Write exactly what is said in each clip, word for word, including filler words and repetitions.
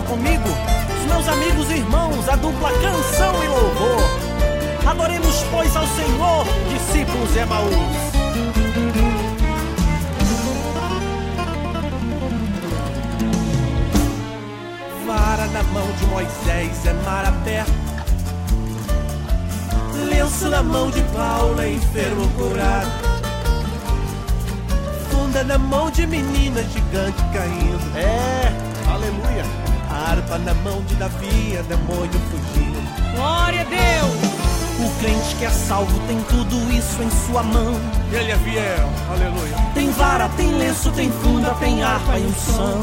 comigo, os meus amigos e irmãos, a dupla Canção e Louvor. Adoremos, pois, ao Senhor, discípulos de Emaús. Vara na mão de Moisés é mar aberto, lenço na mão de Paulo é enfermo curado, funda na mão de menina gigante caindo. É, aleluia. A harpa na mão de Davi é demônio fugindo. Glória a Deus. O crente que é salvo tem tudo isso em sua mão. Ele é fiel, aleluia. Tem vara, tem lenço, tem funda, tem harpa e unção.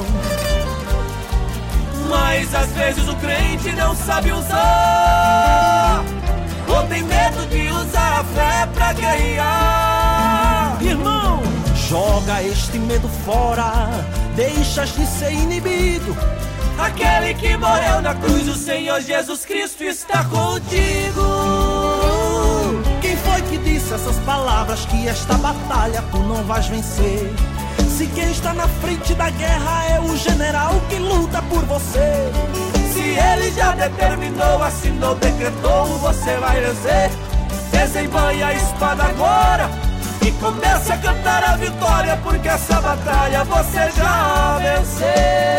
Mas às vezes o crente não sabe usar, ou tem medo de usar a fé pra guerrear. Irmão, joga este medo fora, deixas de ser inibido. Aquele que morreu na cruz, o Senhor Jesus Cristo está contigo. Quem foi que disse essas palavras, que esta batalha tu não vais vencer? Se quem está na frente da guerra é o general que luta por você, se ele já determinou, assinou, decretou, você vai vencer. Desembanha a espada agora e comece a cantar a vitória, porque essa batalha você já venceu.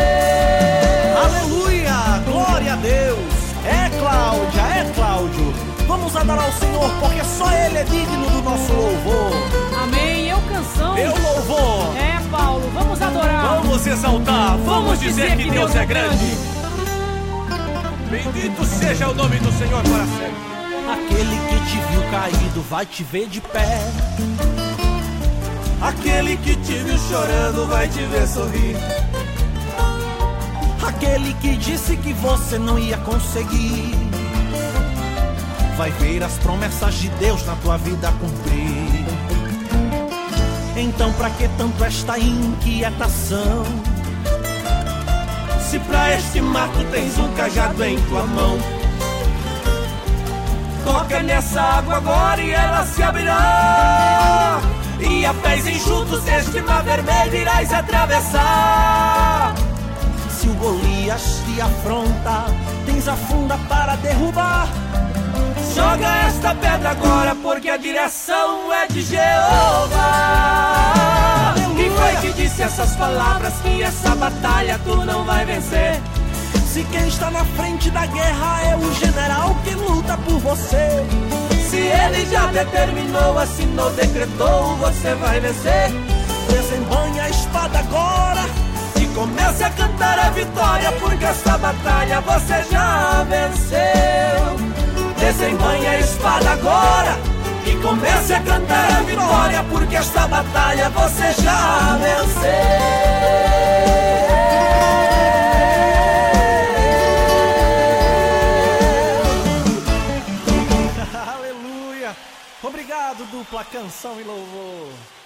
Aleluia, glória a Deus. É Cláudia, é Cláudio. Vamos adorar o Senhor, porque só Ele é digno do nosso louvor. Amém, eu Canção. Eu louvor. É, Paulo, vamos adorar. Vamos exaltar, vamos dizer que Deus é grande. Bendito seja o nome do Senhor para sempre. Aquele que te viu caído vai te ver de pé. Aquele que te viu chorando vai te ver sorrir. Aquele que disse que você não ia conseguir vai ver as promessas de Deus na tua vida cumprir. Então pra que tanto esta inquietação, se pra este mar tu tens um cajado em tua mão? Toca nessa água agora e ela se abrirá, e a pés enxutos este mar vermelho irás atravessar. Se o Golias te afronta, tens a funda para derrubar. Joga esta pedra agora, porque a direção é de Jeová. Quem foi que disse essas palavras, que essa batalha tu não vai vencer? Se quem está na frente da guerra é o general que luta por você, se ele já determinou, assinou, decretou, você vai vencer. Desembanha a espada agora e comece a cantar a vitória, porque essa batalha você já venceu. Desembanha a espada agora e comece a cantar a vitória, porque esta batalha você já venceu. Aleluia. Obrigado, dupla Canção e Louvor.